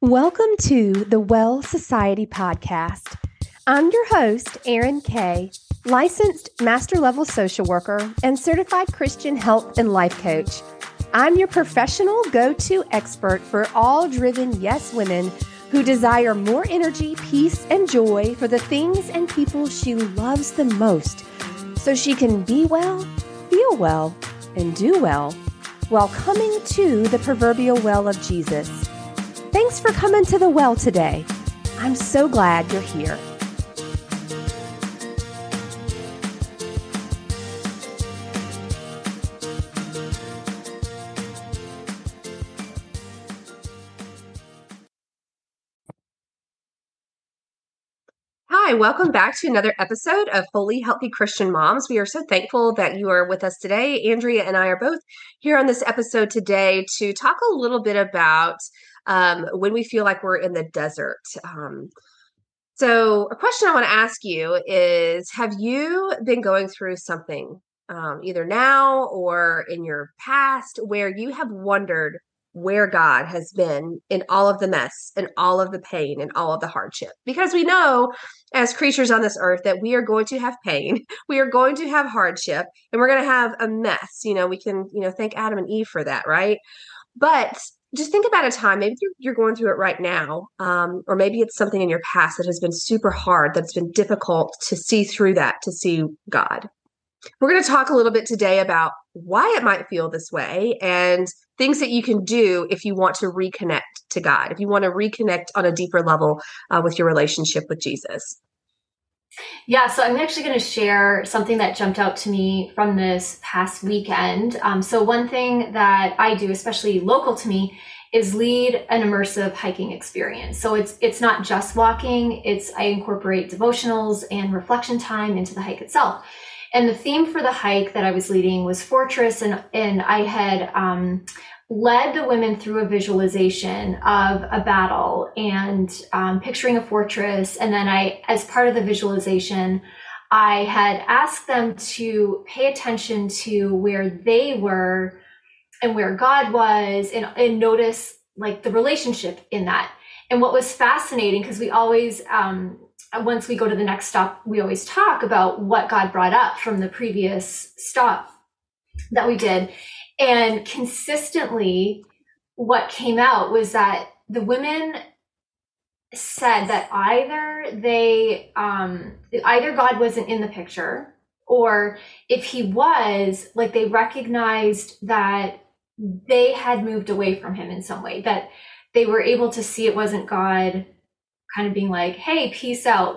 Welcome to the Well Society Podcast. I'm your host, Erin Kay, licensed master level social worker and certified Christian health and life coach. I'm your professional go-to expert for all driven yes women who desire more energy, peace, and joy for the things and people she loves the most, so she can be well, feel well, and do well while coming to the proverbial well of Jesus. Thanks for coming to the well today. I'm so glad you're here. Hi, welcome back to another episode of Wholly Healthy Christian Moms. We are so thankful that you are with us today. Andrea and I are both here on this episode today to talk a little bit about when we feel like we're in the desert. So a question I want to ask you is, have you been going through something either now or in your past where you have wondered where God has been in all of the mess and all of the pain and all of the hardship? Because we know as creatures on this earth that we are going to have pain, we are going to have hardship, and we're going to have a mess. We can, thank Adam and Eve for that, right? But just think about a time, maybe you're going through it right now, or maybe it's something in your past that has been super hard, that's been difficult to see through that, to see God. We're going to talk a little bit today about why it might feel this way and things that you can do if you want to reconnect to God, if you want to reconnect on a deeper level with your relationship with Jesus. Yeah, so I'm actually going to share something that jumped out to me from this past weekend. So one thing that I do, especially local to me, is lead an immersive hiking experience. So it's not just walking, I incorporate devotionals and reflection time into the hike itself. And the theme for the hike that I was leading was Fortress, and I had led the women through a visualization of a battle and picturing a fortress. And then as part of the visualization, I had asked them to pay attention to where they were and where God was, and notice like the relationship in that. And what was fascinating, because we always, once we go to the next stop, we always talk about what God brought up from the previous stop that we did. And consistently, what came out was that the women said that either God wasn't in the picture, or if he was, like, they recognized that they had moved away from him in some way, that they were able to see it wasn't God kind of being like, hey, peace out,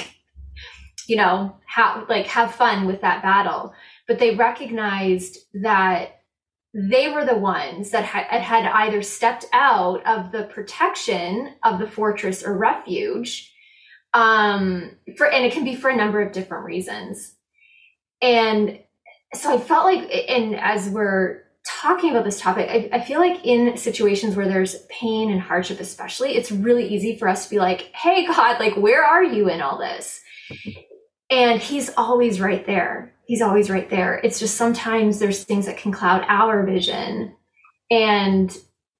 have fun with that battle. But they recognized that they were the ones that had either stepped out of the protection of the fortress or refuge, and it can be for a number of different reasons. And so I felt like, and as we're talking about this topic, I feel like in situations where there's pain and hardship especially, it's really easy for us to be like, hey, God, where are you in all this? And he's always right there. He's always right there. It's just sometimes there's things that can cloud our vision and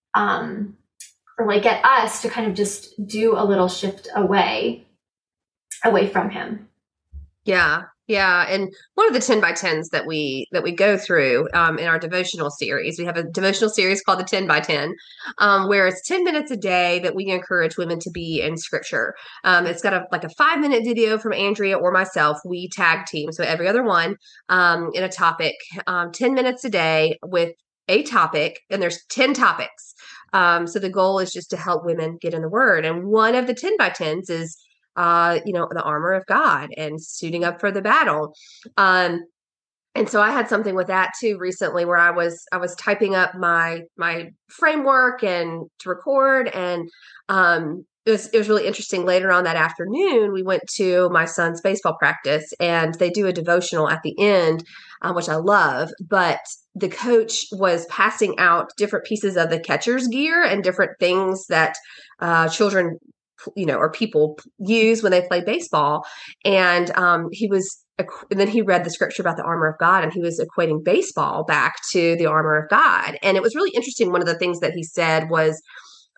get us to kind of just do a little shift away from him. Yeah. And one of the 10 by 10s that we go through in our devotional series, we have a devotional series called the 10 by 10, where it's 10 minutes a day that we encourage women to be in scripture. It's got a 5-minute video from Andrea or myself. We tag team. So every other one in a topic, 10 minutes a day with a topic, and there's 10 topics. So the goal is just to help women get in the word. And one of the 10 by 10s is the armor of God and suiting up for the battle. And so I had something with that too recently, where I was typing up my framework and to record, and it was really interesting. Later on that afternoon, we went to my son's baseball practice, and they do a devotional at the end, which I love. But the coach was passing out different pieces of the catcher's gear and different things that children or people use when they play baseball. And and then he read the scripture about the armor of God, and he was equating baseball back to the armor of God. And it was really interesting. One of the things that he said was,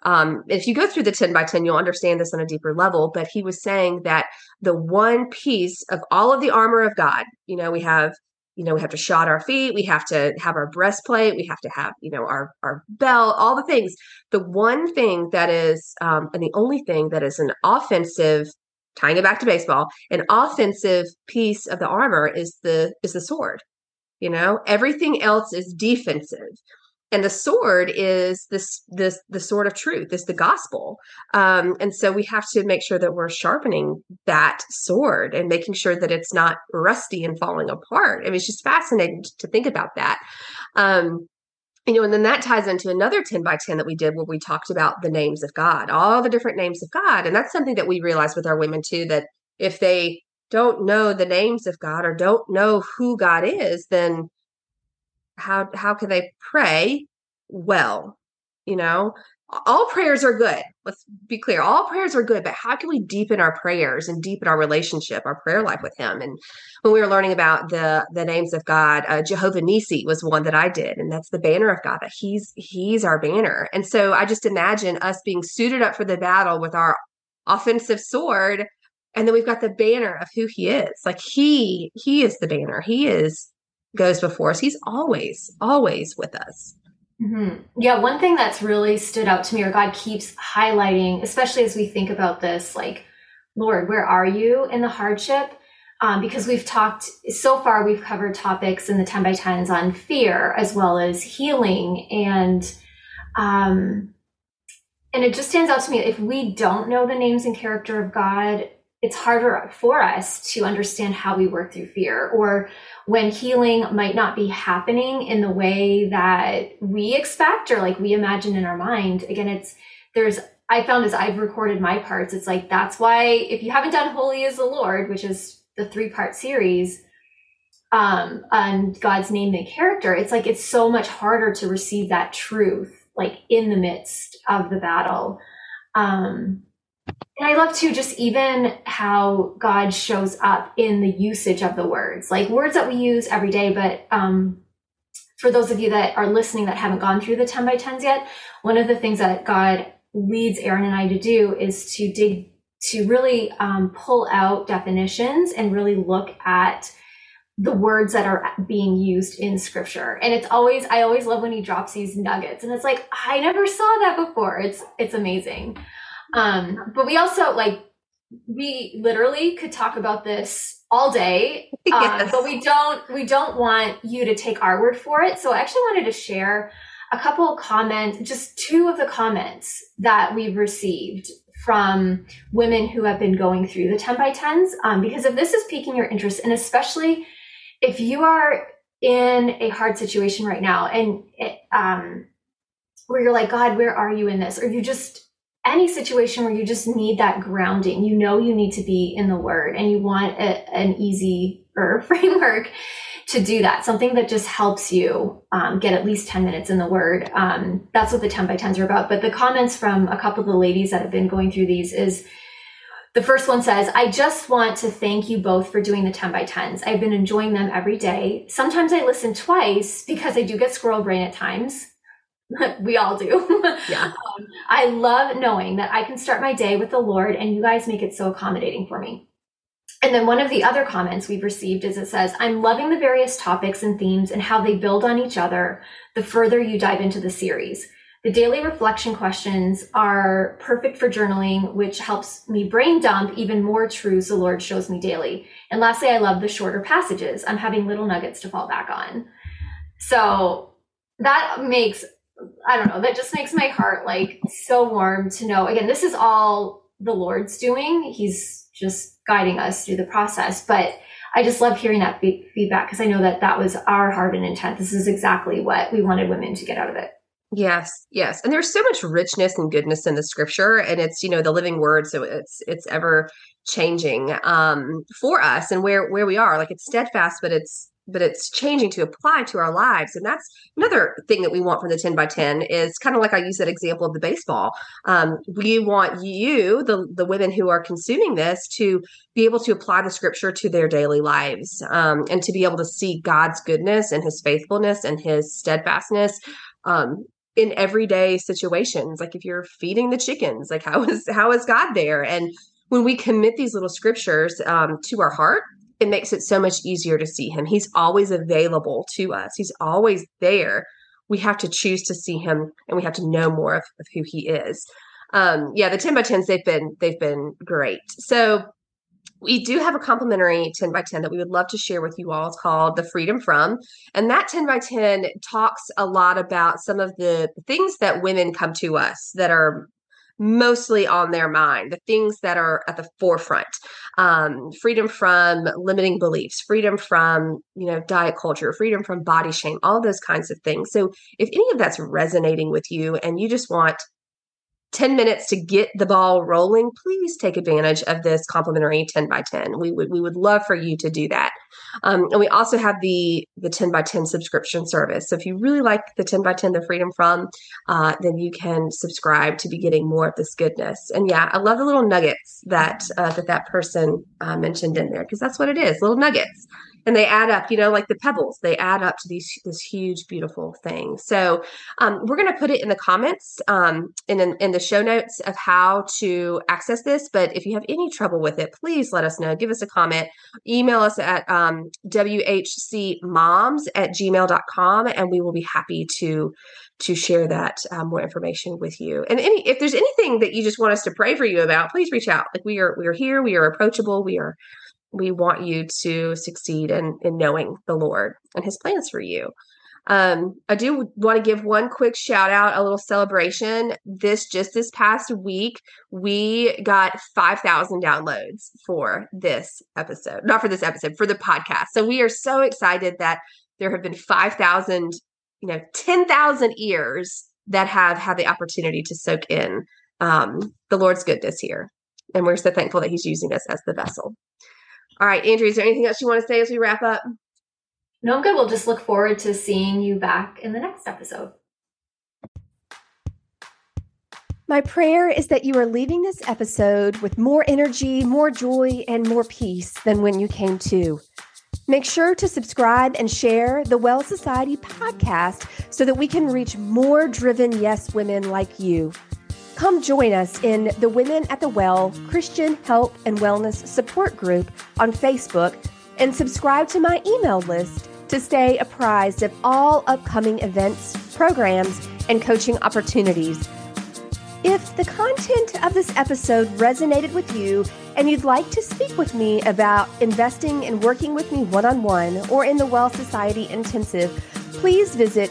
If you go through the 10 by 10, you'll understand this on a deeper level. But he was saying that the one piece of all of the armor of God, we have to shod our feet, we have to have our breastplate, we have to have, our belt, all the things. The one thing that is, and the only thing that is an offensive, tying it back to baseball, an offensive piece of the armor is the sword. Everything else is defensive. And the sword is the sword of truth, is the gospel. And so we have to make sure that we're sharpening that sword and making sure that it's not rusty and falling apart. I mean, it's just fascinating to think about that. And then that ties into another 10 by 10 that we did, where we talked about the names of God, all the different names of God. And that's something that we realized with our women too, that if they don't know the names of God or don't know who God is, then how can they pray well? All prayers are good. Let's be clear. All prayers are good, but how can we deepen our prayers and deepen our relationship, our prayer life with him? And when we were learning about the names of God, Jehovah Nissi was one that I did. And that's the banner of God, that he's our banner. And so I just imagine us being suited up for the battle with our offensive sword. And then we've got the banner of who he is. Like he is the banner. Goes before us. He's always with us. Mm-hmm. Yeah. One thing that's really stood out to me, or God keeps highlighting, especially as we think about this, like, Lord, where are you in the hardship? Because we've covered topics in the 10 by 10s on fear as well as healing. And it just stands out to me, if we don't know the names and character of God, it's harder for us to understand how we work through fear, or when healing might not be happening in the way that we expect or like we imagine in our mind. Again, I found as I've recorded my parts, it's like, that's why if you haven't done Holy is the Lord, which is the 3-part series on God's name and character, it's like, it's so much harder to receive that truth, like in the midst of the battle. And I love too, just even how God shows up in the usage of the words, like words that we use every day. But for those of you that are listening that haven't gone through the 10 by 10s yet, one of the things that God leads Aaron and I to do is to really pull out definitions and really look at the words that are being used in scripture. And I always love when he drops these nuggets, and it's like, I never saw that before. It's amazing. But we also, we literally could talk about this all day, yes. But we don't want you to take our word for it. So I actually wanted to share a couple of comments, just 2 of the comments that we've received from women who have been going through the 10 by 10s, because if this is piquing your interest, and especially if you are in a hard situation right now, and where you're like, God, where are you in this? Or you just, any situation where you just need that grounding, you need to be in the word, and you want an easier framework to do that. Something that just helps you get at least 10 minutes in the word. That's what the 10 by 10s are about. But the comments from a couple of the ladies that have been going through these is, the first one says, I just want to thank you both for doing the 10 by 10s. I've been enjoying them every day. Sometimes I listen twice because I do get squirrel brain at times. We all do. Yeah. I love knowing that I can start my day with the Lord, and you guys make it so accommodating for me. And then one of the other comments we've received is, it says, I'm loving the various topics and themes and how they build on each other the further you dive into the series. The daily reflection questions are perfect for journaling, which helps me brain dump even more truths the Lord shows me daily. And lastly, I love the shorter passages. I'm having little nuggets to fall back on. So that makes, that just makes my heart so warm to know, again, this is all the Lord's doing. He's just guiding us through the process. But I just love hearing that feedback, because I know that was our heart and intent. This is exactly what we wanted women to get out of it. Yes. And there's so much richness and goodness in the scripture, and it's, the living word. So it's ever changing for us and where we are. Like, it's steadfast, but it's changing to apply to our lives. And that's another thing that we want from the 10 by 10 is kind of like I use that example of the baseball. We want you, the women who are consuming this, to be able to apply the scripture to their daily lives, and to be able to see God's goodness and his faithfulness and his steadfastness in everyday situations. Like if you're feeding the chickens, like how is God there? And when we commit these little scriptures to our heart, it makes it so much easier to see him. He's always available to us. He's always there. We have to choose to see him, and we have to know more of who he is. The 10 by 10s, they've been great. So we do have a complimentary 10 by 10 that we would love to share with you all. It's called The Freedom From. And that 10 by 10 talks a lot about some of the things that women come to us that are mostly on their mind, the things that are at the forefront. Freedom from limiting beliefs, freedom from, diet culture, freedom from body shame, all those kinds of things. So if any of that's resonating with you and you just want 10 minutes to get the ball rolling, please take advantage of this complimentary 10 by 10. We would love for you to do that. And we also have the 10 by 10 subscription service. So if you really like the 10 by 10, the Freedom From, then you can subscribe to be getting more of this goodness. And yeah, I love the little nuggets that person mentioned in there, because that's what it is, little nuggets. And they add up, like the pebbles, they add up to this huge, beautiful thing. So we're going to put it in the comments in the show notes of how to access this. But if you have any trouble with it, please let us know. Give us a comment. Email us at whcmoms@gmail.com, and we will be happy to share that more information with you. And if there's anything that you just want us to pray for you about, please reach out. Like we are here. We are approachable. We want you to succeed in knowing the Lord and his plans for you. I do want to give one quick shout out, a little celebration. This past week, we got 5,000 downloads for this episode, not for this episode, for the podcast. So we are so excited that there have been 5,000, 10,000 ears that have had the opportunity to soak in the Lord's goodness here. And we're so thankful that he's using us as the vessel. All right, Andrea, is there anything else you want to say as we wrap up? No, I'm good. We'll just look forward to seeing you back in the next episode. My prayer is that you are leaving this episode with more energy, more joy, and more peace than when you came to. Make sure to subscribe and share the Well Society podcast so that we can reach more driven yes women like you. Come join us in the Women at the Well Christian Health and Wellness Support Group on Facebook, and subscribe to my email list to stay apprised of all upcoming events, programs, and coaching opportunities. If the content of this episode resonated with you and you'd like to speak with me about investing and working with me one-on-one or in the Well Society Intensive, please visit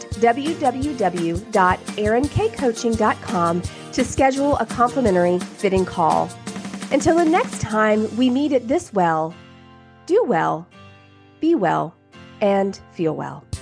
www.erinKcoaching.com to schedule a complimentary fitting call. Until the next time we meet at this well, do well, be well, and feel well.